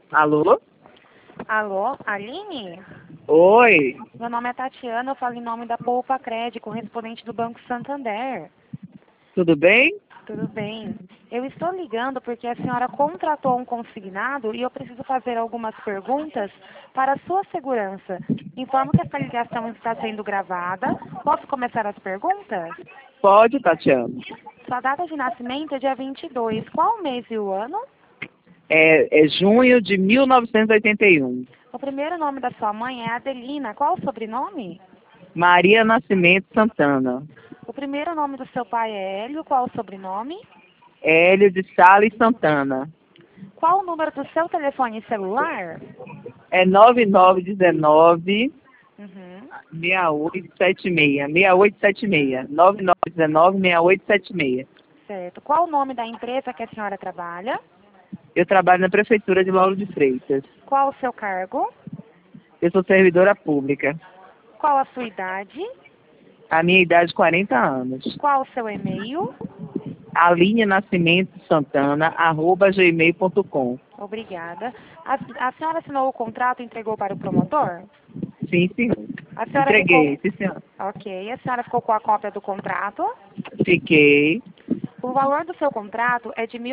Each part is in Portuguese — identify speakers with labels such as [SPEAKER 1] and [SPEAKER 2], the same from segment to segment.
[SPEAKER 1] Alô?
[SPEAKER 2] Alô, Aline?
[SPEAKER 1] Oi.
[SPEAKER 2] Meu nome é Tatiana, eu falo em nome da Poupa Cred, correspondente do Banco Santander.
[SPEAKER 1] Tudo bem?
[SPEAKER 2] Tudo bem? Eu estou ligando porque a senhora contratou um consignado e eu preciso fazer algumas perguntas para a sua segurança. Informo que essa ligação está sendo gravada. Posso começar as perguntas?
[SPEAKER 1] Pode, Tatiana.
[SPEAKER 2] Sua data de nascimento é dia 22. Qual o mês e o ano?
[SPEAKER 1] É junho de 1981.
[SPEAKER 2] O primeiro nome da sua mãe é Adelina. Qual o sobrenome?
[SPEAKER 1] Maria Nascimento Santana.
[SPEAKER 2] O primeiro nome do seu pai é Hélio. Qual o sobrenome?
[SPEAKER 1] Hélio de Sales Santana.
[SPEAKER 2] Qual o número do seu telefone celular?
[SPEAKER 1] É 9919
[SPEAKER 2] Uhum.
[SPEAKER 1] 6876. 6876. 9919 6876.
[SPEAKER 2] Certo. Qual o nome da empresa que a senhora trabalha?
[SPEAKER 1] Eu trabalho na Prefeitura de Lauro de Freitas.
[SPEAKER 2] Qual o seu cargo?
[SPEAKER 1] Eu sou servidora pública.
[SPEAKER 2] Qual a sua idade?
[SPEAKER 1] A minha idade é 40 anos.
[SPEAKER 2] Qual o seu e-mail?
[SPEAKER 1] Aline Nascimento Santana, @gmail.com.
[SPEAKER 2] Obrigada. A senhora assinou o contrato e entregou para o promotor?
[SPEAKER 1] Sim, senhor.
[SPEAKER 2] A senhora
[SPEAKER 1] Entreguei,
[SPEAKER 2] ficou...
[SPEAKER 1] sim, senhor.
[SPEAKER 2] Ok. A senhora ficou com a cópia do contrato?
[SPEAKER 1] Fiquei.
[SPEAKER 2] O valor do seu contrato é de R$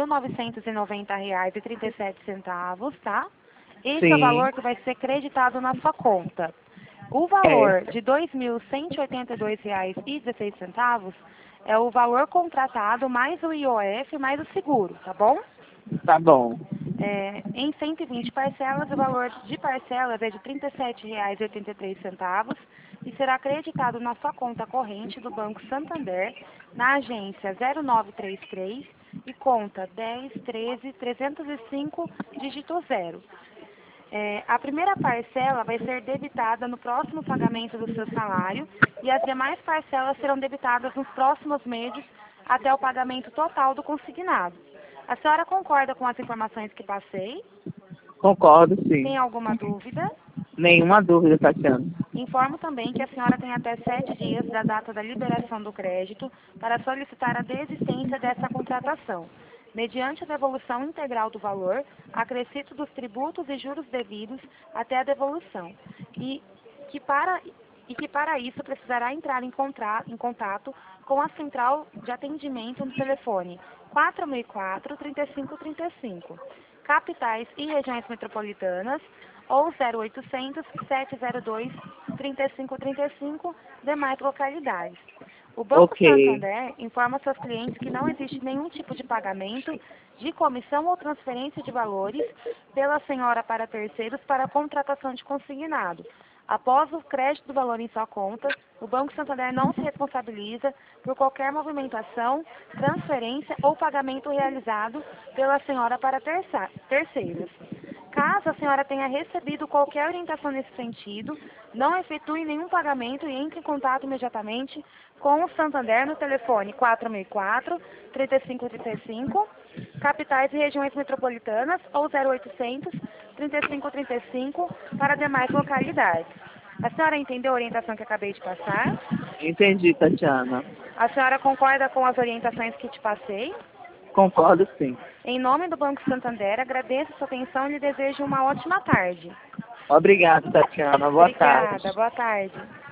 [SPEAKER 2] 1.990,37, tá? Esse é o
[SPEAKER 1] Sim.
[SPEAKER 2] valor que vai ser creditado na sua conta. O valor
[SPEAKER 1] Certo.
[SPEAKER 2] de R$ 2.182,16 é o valor contratado mais o IOF mais o seguro, tá bom?
[SPEAKER 1] Tá bom.
[SPEAKER 2] Em 120 parcelas, o valor de parcelas é de R$ 37,83 e será acreditado na sua conta corrente do Banco Santander, na agência 0933 e conta 1013-305, dígito 0. A primeira parcela vai ser debitada no próximo pagamento do seu salário e as demais parcelas serão debitadas nos próximos meses até o pagamento total do consignado. A senhora concorda com as informações que passei?
[SPEAKER 1] Concordo, sim.
[SPEAKER 2] Tem alguma dúvida?
[SPEAKER 1] Nenhuma dúvida, Tatiana.
[SPEAKER 2] Informo também que a senhora tem até 7 dias da data da liberação do crédito para solicitar a desistência dessa contratação, mediante a devolução integral do valor, acrescido dos tributos e juros devidos até a devolução, e que para isso precisará entrar em contato com a central de atendimento no telefone 4004-3535, capitais e regiões metropolitanas, ou 0800 702 3535, demais localidades. O Banco
[SPEAKER 1] Ok.
[SPEAKER 2] Santander informa seus clientes que não existe nenhum tipo de pagamento de comissão ou transferência de valores pela senhora para terceiros para a contratação de consignado. Após o crédito do valor em sua conta, o Banco Santander não se responsabiliza por qualquer movimentação, transferência ou pagamento realizado pela senhora para terceiros. Caso a senhora tenha recebido qualquer orientação nesse sentido, não efetue nenhum pagamento e entre em contato imediatamente com o Santander no telefone 4004-3535, capitais e regiões metropolitanas, ou 0800 3535 para demais localidades. A senhora entendeu a orientação que acabei de passar?
[SPEAKER 1] Entendi, Tatiana.
[SPEAKER 2] A senhora concorda com as orientações que te passei?
[SPEAKER 1] Concordo, sim.
[SPEAKER 2] Em nome do Banco Santander, agradeço a sua atenção e lhe desejo uma ótima tarde.
[SPEAKER 1] Obrigado, Tatiana. Boa tarde.
[SPEAKER 2] Obrigada, boa tarde.